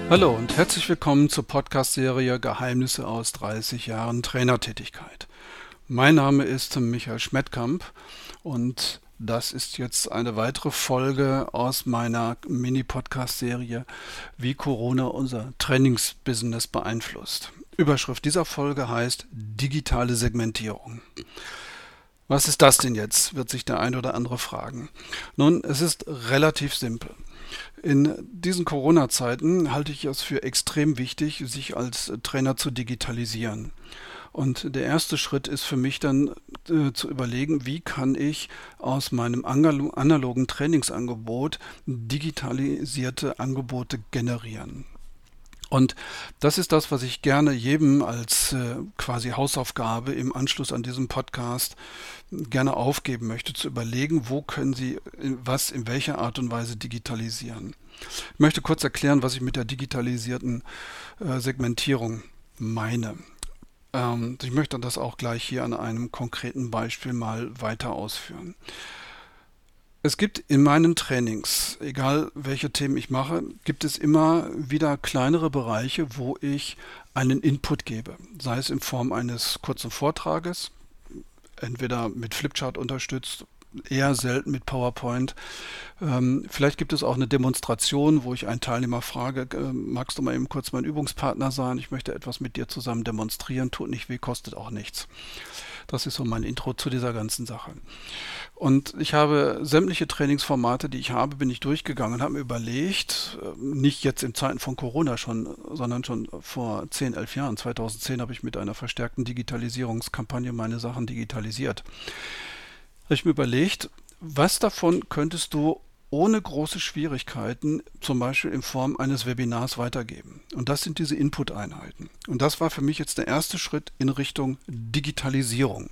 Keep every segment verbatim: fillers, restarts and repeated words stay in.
Hallo und herzlich willkommen zur Podcast-Serie Geheimnisse aus dreißig Jahren Trainertätigkeit. Mein Name ist Michael Schmettkamp und das ist jetzt eine weitere Folge aus meiner Mini-Podcast-Serie, wie Corona unser Trainingsbusiness beeinflusst. Überschrift dieser Folge heißt digitale Segmentierung. Was ist das denn jetzt, wird sich der ein oder andere fragen. Nun, es ist relativ simpel. In diesen Corona-Zeiten halte ich es für extrem wichtig, sich als Trainer zu digitalisieren. Und der erste Schritt ist für mich dann äh, zu überlegen, wie kann ich aus meinem analogen Trainingsangebot digitalisierte Angebote generieren. Und das ist das, was ich gerne jedem als äh, quasi Hausaufgabe im Anschluss an diesem Podcast gerne aufgeben möchte, zu überlegen, wo können Sie was in welcher Art und Weise digitalisieren. Ich möchte kurz erklären, was ich mit der digitalisierten äh, Segmentierung meine. Ähm, ich möchte das auch gleich hier an einem konkreten Beispiel mal weiter ausführen. Es gibt in meinen Trainings, egal welche Themen ich mache, gibt es immer wieder kleinere Bereiche, wo ich einen Input gebe. Sei es in Form eines kurzen Vortrages, entweder mit Flipchart unterstützt, eher selten mit PowerPoint. Ähm, vielleicht gibt es auch eine Demonstration, wo ich einen Teilnehmer frage, äh, magst du mal eben kurz mein Übungspartner sein? Ich möchte etwas mit dir zusammen demonstrieren, tut nicht weh, kostet auch nichts. Das ist so mein Intro zu dieser ganzen Sache. Und ich habe sämtliche Trainingsformate, die ich habe, bin ich durchgegangen und habe mir überlegt, nicht jetzt in Zeiten von Corona schon, sondern schon vor zehn, elf Jahren, zweitausendzehn habe ich mit einer verstärkten Digitalisierungskampagne meine Sachen digitalisiert. Habe ich mir überlegt, was davon könntest du ohne große Schwierigkeiten zum Beispiel in Form eines Webinars weitergeben. Und das sind diese Input-Einheiten. Und das war für mich jetzt der erste Schritt in Richtung Digitalisierung.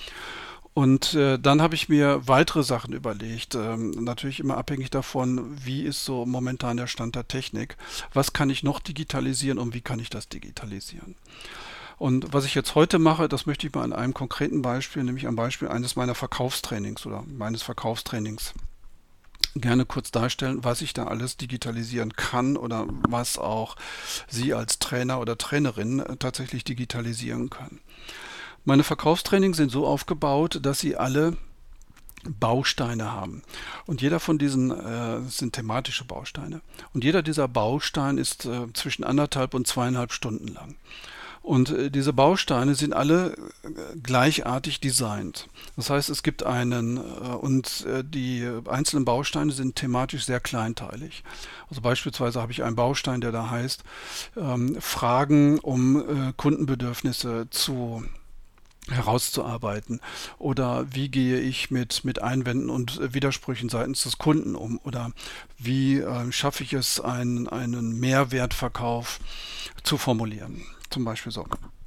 Und äh, dann habe ich mir weitere Sachen überlegt, ähm, natürlich immer abhängig davon, wie ist so momentan der Stand der Technik, was kann ich noch digitalisieren und wie kann ich das digitalisieren. Und was ich jetzt heute mache, das möchte ich mal an einem konkreten Beispiel, nämlich am Beispiel eines meiner Verkaufstrainings oder meines Verkaufstrainings gerne kurz darstellen, was ich da alles digitalisieren kann oder was auch Sie als Trainer oder Trainerin tatsächlich digitalisieren können. Meine Verkaufstrainings sind so aufgebaut, dass sie alle Bausteine haben. Und jeder von diesen äh, sind thematische Bausteine. Und jeder dieser Bausteine ist äh, zwischen anderthalb und zweieinhalb Stunden lang. Und äh, diese Bausteine sind alle äh, gleichartig designt. Das heißt, es gibt einen äh, und äh, die einzelnen Bausteine sind thematisch sehr kleinteilig. Also beispielsweise habe ich einen Baustein, der da heißt ähm, Fragen, um äh, Kundenbedürfnisse zu herauszuarbeiten oder wie gehe ich mit, mit Einwänden und Widersprüchen seitens des Kunden um oder wie äh, schaffe ich es, einen, einen Mehrwertverkauf zu formulieren, zum Beispiel so.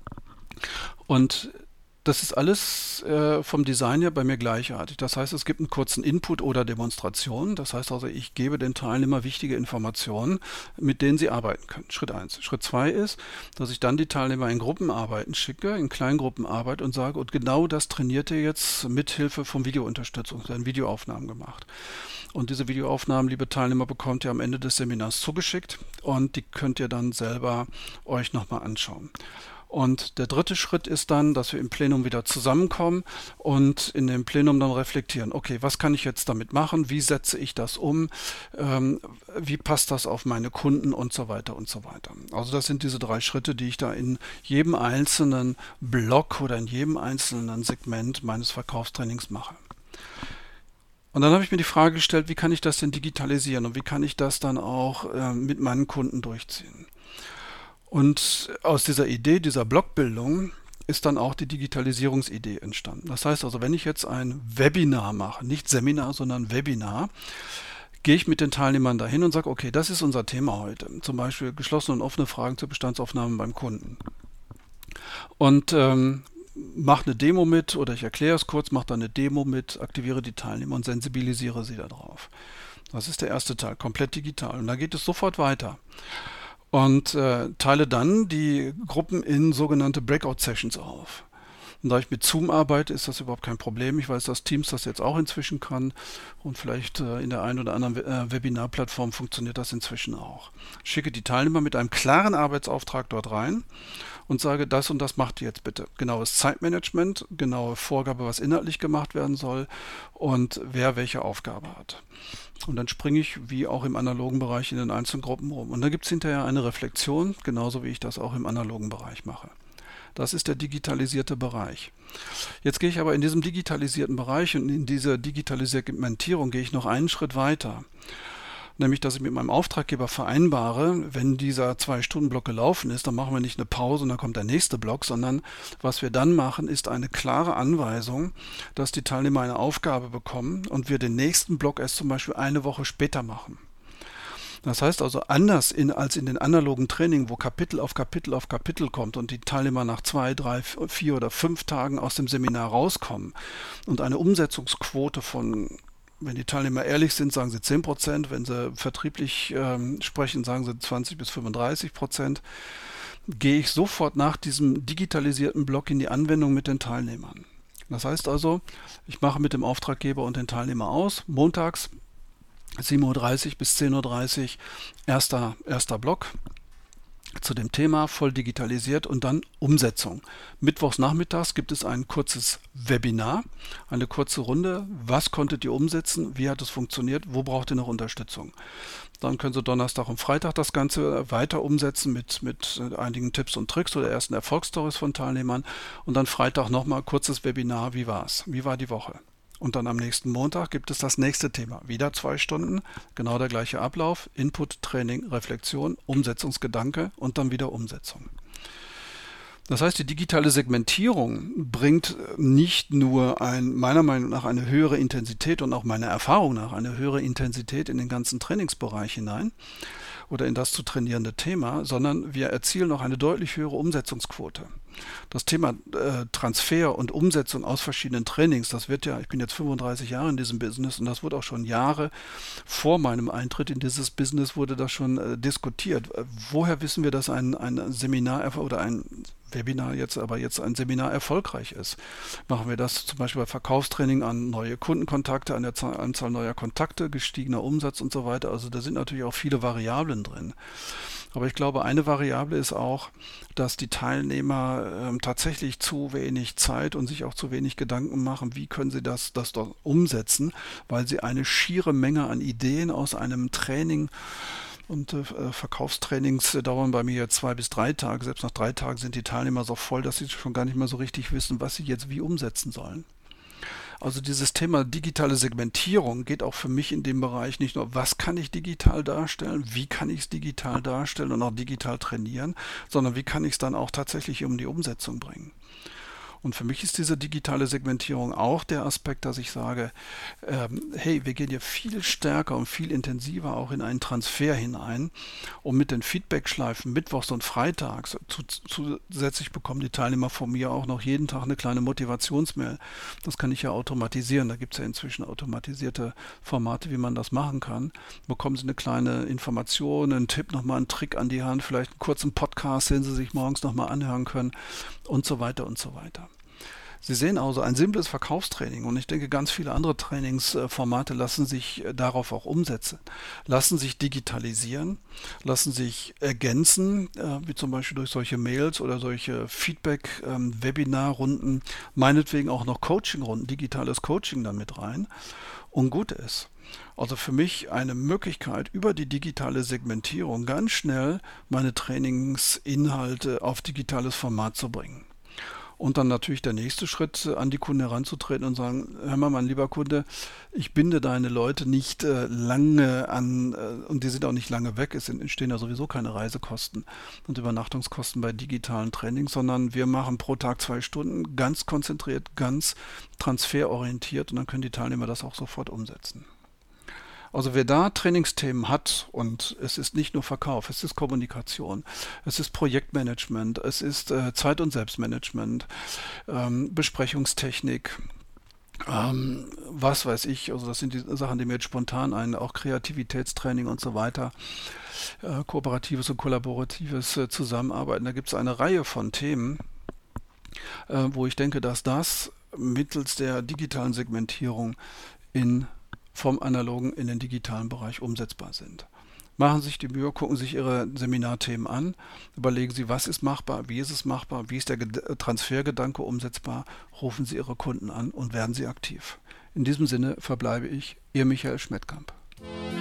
Und das ist alles äh, vom Design her bei mir gleichartig. Das heißt, es gibt einen kurzen Input oder Demonstration. Das heißt also, ich gebe den Teilnehmern wichtige Informationen, mit denen sie arbeiten können. Schritt eins. Schritt zwei ist, dass ich dann die Teilnehmer in Gruppenarbeiten schicke, in Kleingruppenarbeit und sage, und genau das trainiert ihr jetzt mit Hilfe von Videounterstützung. Es werden Videoaufnahmen gemacht. Und diese Videoaufnahmen, liebe Teilnehmer, bekommt ihr am Ende des Seminars zugeschickt und die könnt ihr dann selber euch nochmal anschauen. Und der dritte Schritt ist dann, dass wir im Plenum wieder zusammenkommen und in dem Plenum dann reflektieren, okay, was kann ich jetzt damit machen, wie setze ich das um, ähm, wie passt das auf meine Kunden und so weiter und so weiter. Also das sind diese drei Schritte, die ich da in jedem einzelnen Block oder in jedem einzelnen Segment meines Verkaufstrainings mache. Und dann habe ich mir die Frage gestellt, wie kann ich das denn digitalisieren und wie kann ich das dann auch äh, mit meinen Kunden durchziehen. Und aus dieser Idee, dieser Blockbildung, ist dann auch die Digitalisierungsidee entstanden. Das heißt also, wenn ich jetzt ein Webinar mache, nicht Seminar, sondern Webinar, gehe ich mit den Teilnehmern dahin und sage, okay, das ist unser Thema heute. Zum Beispiel geschlossene und offene Fragen zur Bestandsaufnahme beim Kunden. Und ähm, mache eine Demo mit oder ich erkläre es kurz, mache dann eine Demo mit, aktiviere die Teilnehmer und sensibilisiere sie darauf. Das ist der erste Teil, komplett digital. Und da geht es sofort weiter. Und äh, teile dann die Gruppen in sogenannte Breakout-Sessions auf. Und da ich mit Zoom arbeite, ist das überhaupt kein Problem. Ich weiß, dass Teams das jetzt auch inzwischen kann und vielleicht äh, in der einen oder anderen äh, Webinarplattform funktioniert das inzwischen auch. Ich schicke die Teilnehmer mit einem klaren Arbeitsauftrag dort rein und sage, das und das macht ihr jetzt bitte. Genaues Zeitmanagement, genaue Vorgabe, was inhaltlich gemacht werden soll und wer welche Aufgabe hat. Und dann springe ich, wie auch im analogen Bereich, in den einzelnen Gruppen rum. Und dann gibt es hinterher eine Reflexion, genauso wie ich das auch im analogen Bereich mache. Das ist der digitalisierte Bereich. Jetzt gehe ich aber in diesem digitalisierten Bereich und in dieser Digitalisierung gehe ich noch einen Schritt weiter. Nämlich, dass ich mit meinem Auftraggeber vereinbare, wenn dieser Zwei-Stunden-Block gelaufen ist, dann machen wir nicht eine Pause und dann kommt der nächste Block, sondern was wir dann machen, ist eine klare Anweisung, dass die Teilnehmer eine Aufgabe bekommen und wir den nächsten Block erst zum Beispiel eine Woche später machen. Das heißt also anders in, als in den analogen Trainingen, wo Kapitel auf Kapitel auf Kapitel kommt und die Teilnehmer nach zwei, drei, vier oder fünf Tagen aus dem Seminar rauskommen und eine Umsetzungsquote von, wenn die Teilnehmer ehrlich sind, sagen sie zehn Prozent, wenn sie vertrieblich ähm, sprechen, sagen sie zwanzig bis fünfunddreißig Prozent, gehe ich sofort nach diesem digitalisierten Block in die Anwendung mit den Teilnehmern. Das heißt also, ich mache mit dem Auftraggeber und den Teilnehmern aus, montags sieben Uhr dreißig bis zehn Uhr dreißig, erster, erster Block zu dem Thema, voll digitalisiert und dann Umsetzung. Mittwochs nachmittags gibt es ein kurzes Webinar, eine kurze Runde. Was konntet ihr umsetzen? Wie hat es funktioniert? Wo braucht ihr noch Unterstützung? Dann können Sie Donnerstag und Freitag das Ganze weiter umsetzen mit, mit einigen Tipps und Tricks oder ersten Erfolgsstories von Teilnehmern. Und dann Freitag nochmal kurzes Webinar. Wie war es? Wie war die Woche? Und dann am nächsten Montag gibt es das nächste Thema. Wieder zwei Stunden, genau der gleiche Ablauf. Input, Training, Reflexion, Umsetzungsgedanke und dann wieder Umsetzung. Das heißt, die digitale Segmentierung bringt nicht nur ein, meiner Meinung nach eine höhere Intensität und auch meiner Erfahrung nach eine höhere Intensität in den ganzen Trainingsbereich hinein oder in das zu trainierende Thema, sondern wir erzielen auch eine deutlich höhere Umsetzungsquote. Das Thema äh, Transfer und Umsetzung aus verschiedenen Trainings, das wird ja, ich bin jetzt fünfunddreißig Jahre in diesem Business und das wurde auch schon Jahre vor meinem Eintritt in dieses Business wurde das schon äh, diskutiert. Woher wissen wir, dass ein, ein Seminar oder ein Webinar jetzt, aber jetzt ein Seminar erfolgreich ist? Machen wir das zum Beispiel bei Verkaufstraining an neue Kundenkontakte, an der Zahl, Anzahl neuer Kontakte, gestiegener Umsatz und so weiter. Also da sind natürlich auch viele Variablen drin. Aber ich glaube, eine Variable ist auch, dass die Teilnehmer ähm, tatsächlich zu wenig Zeit und sich auch zu wenig Gedanken machen, wie können sie das, das dort umsetzen, weil sie eine schiere Menge an Ideen aus einem Training und äh, Verkaufstrainings äh, dauern bei mir zwei bis drei Tage. Selbst nach drei Tagen sind die Teilnehmer so voll, dass sie schon gar nicht mehr so richtig wissen, was sie jetzt wie umsetzen sollen. Also dieses Thema digitale Segmentierung geht auch für mich in dem Bereich nicht nur, was kann ich digital darstellen, wie kann ich es digital darstellen und auch digital trainieren, sondern wie kann ich es dann auch tatsächlich um die Umsetzung bringen. Und für mich ist diese digitale Segmentierung auch der Aspekt, dass ich sage, ähm, hey, wir gehen hier viel stärker und viel intensiver auch in einen Transfer hinein, um mit den Feedback-Schleifen mittwochs und freitags zu, zusätzlich bekommen die Teilnehmer von mir auch noch jeden Tag eine kleine Motivationsmail. Das kann ich ja automatisieren. Da gibt es ja inzwischen automatisierte Formate, wie man das machen kann. Bekommen Sie eine kleine Information, einen Tipp, nochmal einen Trick an die Hand, vielleicht einen kurzen Podcast, den Sie sich morgens nochmal anhören können und so weiter und so weiter. Sie sehen also ein simples Verkaufstraining und ich denke, ganz viele andere Trainingsformate lassen sich darauf auch umsetzen, lassen sich digitalisieren, lassen sich ergänzen, wie zum Beispiel durch solche Mails oder solche Feedback-Webinar-Runden, meinetwegen auch noch Coaching-Runden, digitales Coaching dann mit rein und gut ist. Also für mich eine Möglichkeit, über die digitale Segmentierung ganz schnell meine Trainingsinhalte auf digitales Format zu bringen. Und dann natürlich der nächste Schritt, an die Kunden heranzutreten und sagen, hör mal, mein lieber Kunde, ich binde deine Leute nicht äh, lange an äh, und die sind auch nicht lange weg. Es entstehen ja sowieso keine Reisekosten und Übernachtungskosten bei digitalen Trainings, sondern wir machen pro Tag zwei Stunden ganz konzentriert, ganz transferorientiert und dann können die Teilnehmer das auch sofort umsetzen. Also wer da Trainingsthemen hat und es ist nicht nur Verkauf, es ist Kommunikation, es ist Projektmanagement, es ist äh, Zeit- und Selbstmanagement, ähm, Besprechungstechnik, ähm, was weiß ich, also das sind die Sachen, die mir jetzt spontan ein, auch Kreativitätstraining und so weiter, äh, kooperatives und kollaboratives äh, Zusammenarbeiten, da gibt es eine Reihe von Themen. äh, wo ich denke, dass das mittels der digitalen Segmentierung in, vom analogen in den digitalen Bereich umsetzbar sind. Machen Sie sich die Mühe, gucken sich Ihre Seminarthemen an, überlegen Sie, was ist machbar, wie ist es machbar, wie ist der Ged- Transfergedanke umsetzbar, rufen Sie Ihre Kunden an und werden Sie aktiv. In diesem Sinne verbleibe ich, Ihr Michael Schmettkamp.